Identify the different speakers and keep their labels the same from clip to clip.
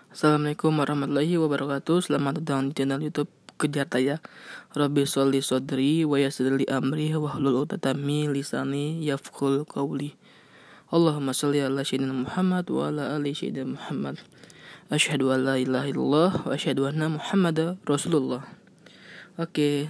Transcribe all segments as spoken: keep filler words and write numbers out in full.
Speaker 1: Assalamualaikum warahmatullahi wabarakatuh. Selamat datang di channel YouTube Kejar Taya. Rabbi sholli sodri wa yassir li amri wahlul uqdatam min lisani yafqahu qawli. Allahumma sholli ala sayyidina Muhammad wa ala ali sayyidina Muhammad. Asyhadu an la ilaha illallah wa asyhadu anna Muhammadar Rasulullah. Oke.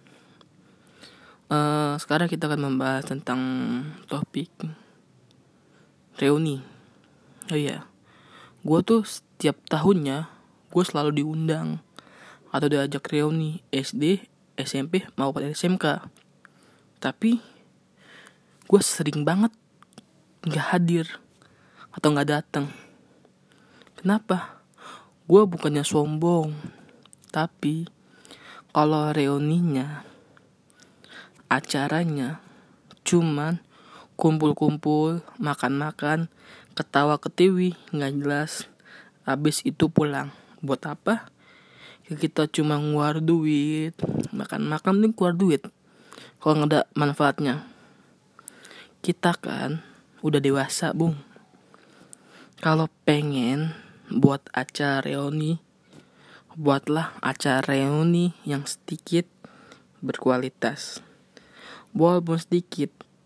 Speaker 1: Uh, sekarang kita akan membahas tentang topik reuni. Oh iya. Gue tuh setiap tahunnya gue selalu diundang atau diajak reuni S D, S M P maupun S M K. Tapi gue sering banget gak hadir atau gak datang. Kenapa? Gue bukannya sombong, tapi kalau reuninya, acaranya cuman kumpul-kumpul, makan-makan, ketawa-ketiwi, gak jelas. Habis itu pulang. Buat apa? Ya kita cuma ngeluar duit. Makan-makan nih keluar duit. Kalau gak ada manfaatnya. Kita kan udah dewasa, Bung. Kalau pengen buat acara reuni, buatlah acara reuni yang sedikit berkualitas. Walaupun sedikit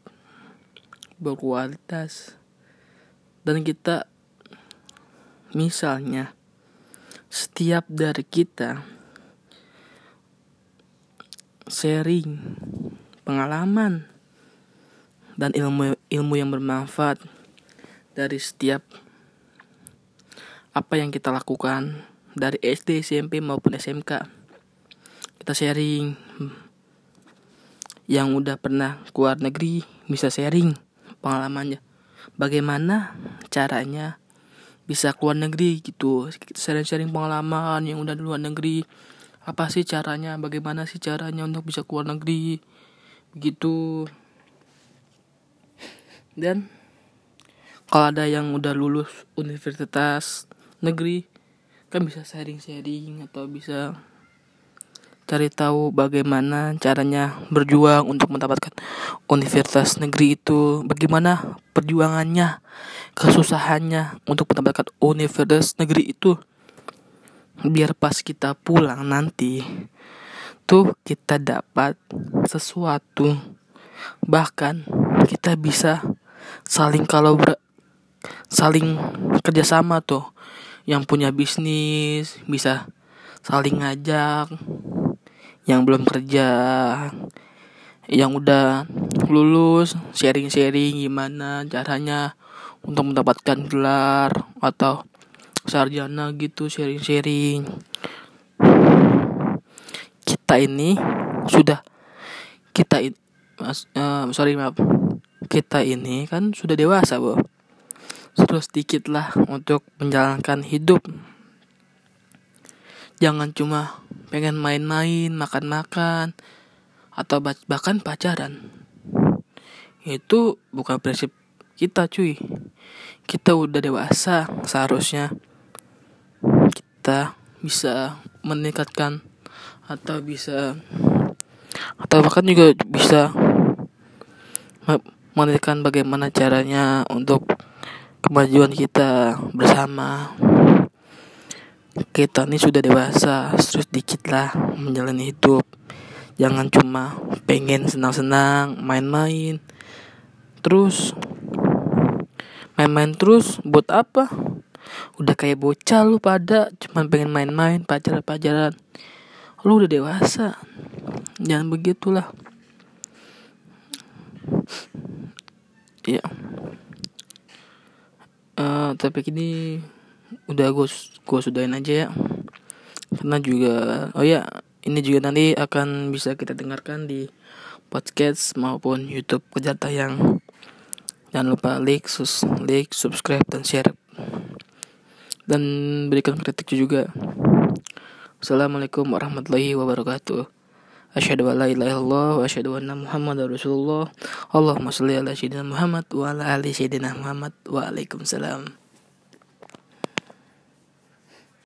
Speaker 1: berkualitas. Dan kita misalnya setiap dari kita sharing pengalaman dan ilmu-ilmu yang bermanfaat dari setiap apa yang kita lakukan dari S D, S M P maupun S M K. Kita sharing. Yang udah pernah keluar negeri bisa sharing pengalamannya. Bagaimana caranya bisa keluar negeri gitu. Sharing-sharing pengalaman yang udah di luar negeri. Apa sih caranya? Bagaimana sih caranya untuk bisa keluar negeri? Begitu. Dan kalau ada yang udah lulus universitas negeri, kan bisa sharing-sharing atau bisa cari tahu bagaimana caranya berjuang untuk mendapatkan universitas negeri itu, bagaimana perjuangannya, kesusahannya untuk mendapatkan universitas negeri itu, biar pas kita pulang nanti tuh kita dapat sesuatu, bahkan kita bisa saling kalau ber, saling kerjasama tuh, yang punya bisnis bisa saling ngajak. Yang belum kerja, yang udah lulus, sharing-sharing gimana caranya untuk mendapatkan gelar atau sarjana gitu, sharing-sharing. Kita ini sudah kita in, uh, sorry maaf kita ini kan sudah dewasa, Bo. Terus sedikit lah untuk menjalankan hidup. Jangan cuma pengen main-main, makan-makan, atau bahkan pacaran. Itu bukan prinsip kita, cuy. Kita udah dewasa, seharusnya kita bisa meningkatkan atau bisa atau bahkan juga bisa meningkatkan bagaimana caranya untuk kemajuan kita bersama. Kita ini sudah dewasa, terus dikit lah menjalani hidup. Jangan cuma pengen senang-senang, main-main. Terus main-main terus buat apa? Udah kayak bocah lu pada, cuma pengen main-main, pacaran-pacaran. Lu udah dewasa. Jangan begitulah. Ya. Uh, tapi ini udah gue gue sudahin aja ya, karena juga oh ya ini juga nanti akan bisa kita dengarkan di podcast maupun YouTube Kejar Tayang. Jangan lupa like, sus, like, subscribe dan share, dan berikan kritik juga. Assalamualaikum warahmatullahi wabarakatuh. Asyhadu an la ilaha illallah wa asyhadu anna Muhammadar Rasulullah. Allahumma sholli ala sayyidina Muhammad wa ala ali sayyidina Muhammad. Waalaikumsalam.